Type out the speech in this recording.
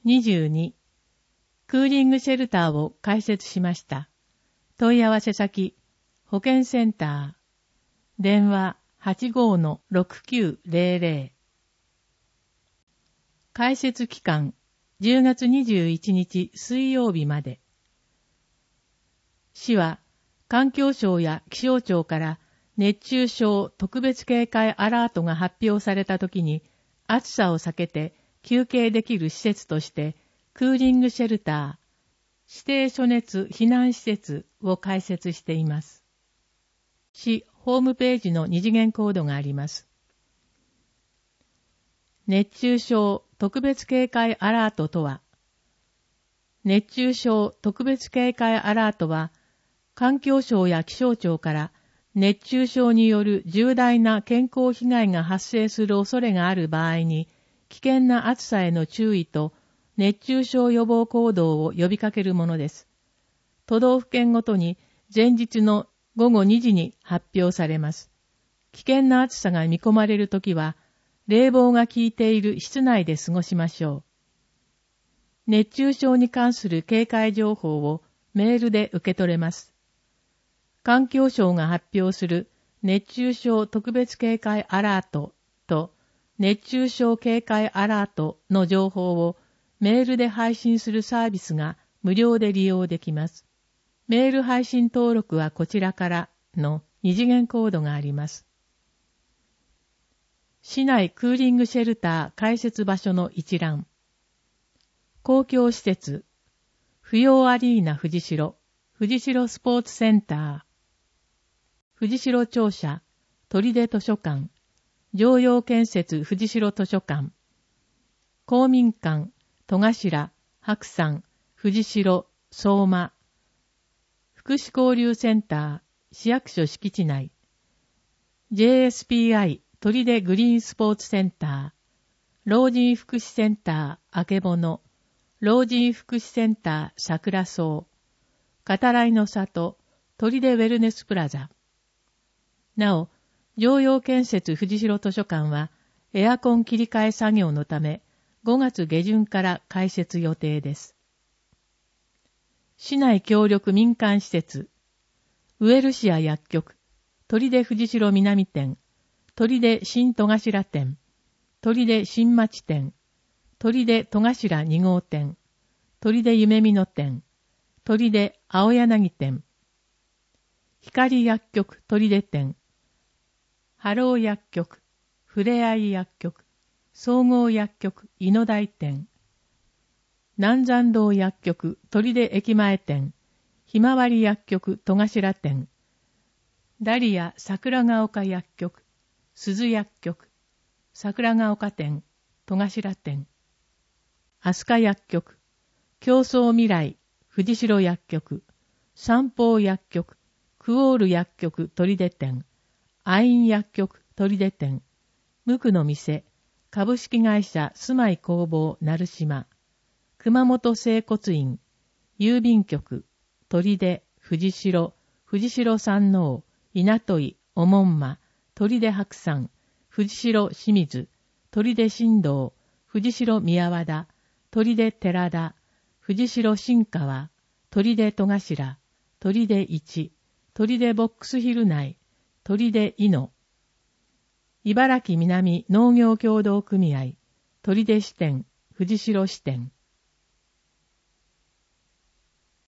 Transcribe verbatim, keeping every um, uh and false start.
にじゅうに、クーリングシェルターを開設しました。問い合わせ先、保健センター、電話 はちごーのろくきゅうぜろぜろ。開設期間、じゅうがつにじゅういちにち水曜日まで。市は、環境省や気象庁から熱中症特別警戒アラートが発表されたときに、暑さを避けて休憩できる施設として、クーリングシェルター、指定暑熱避難施設を開設しています。市ホームページの二次元コードがあります。熱中症特別警戒アラートとは、熱中症特別警戒アラートは、環境省や気象庁から熱中症による重大な健康被害が発生する恐れがある場合に、危険な暑さへの注意と熱中症予防行動を呼びかけるものです。都道府県ごとに前日のごごにじに発表されます。危険な暑さが見込まれるときは、冷房が効いている室内で過ごしましょう。熱中症に関する警戒情報をメールで受け取れます。環境省が発表する熱中症特別警戒アラートと熱中症警戒アラートの情報をメールで配信するサービスが無料で利用できます。メール配信登録はこちらからの二次元コードがあります。市内クーリングシェルター開設場所の一覧。公共施設、扶養アリーナ藤代、藤代スポーツセンター、藤代庁舎、砦図書館、常陽建設藤代図書館、公民館、戸頭、白山、藤代、相馬、福祉交流センター、市役所敷地内、ジェイエスピーアイ、砦グリーンスポーツセンター、老人福祉センター、あけぼの、老人福祉センター、桜草、片来の里、砦ウェルネスプラザ。なお、常陽建設藤代図書館は、エアコン切り替え作業のため、ごがつげじゅんから開設予定です。市内協力民間施設、ウエルシア薬局、砦藤代南店、砦新戸頭店、砦新町店、砦戸頭に号店、砦夢美野店、砦青柳店、光薬局砦店、ハロー薬局、ふれあい薬局、総合薬局井野台店、南山道薬局砦駅前店、ひまわり薬局戸頭店、ダリア桜ヶ丘薬局、鈴薬局、桜ヶ丘店、戸頭店、飛鳥薬局、競争未来、藤代薬局、三宝薬局、クオール薬局砦店、アイン薬局砦店、無垢の店、株式会社住まい工房成島、熊本整骨院、郵便局、砦、藤代、藤代山王、稲戸、おもんま、砦白山、藤代清水、砦新道、藤代宮和田、砦寺田、藤代新川、砦戸頭、砦一、砦ボックスヒル内、砦井野、茨城南農業協同組合、砦支店、藤代支店、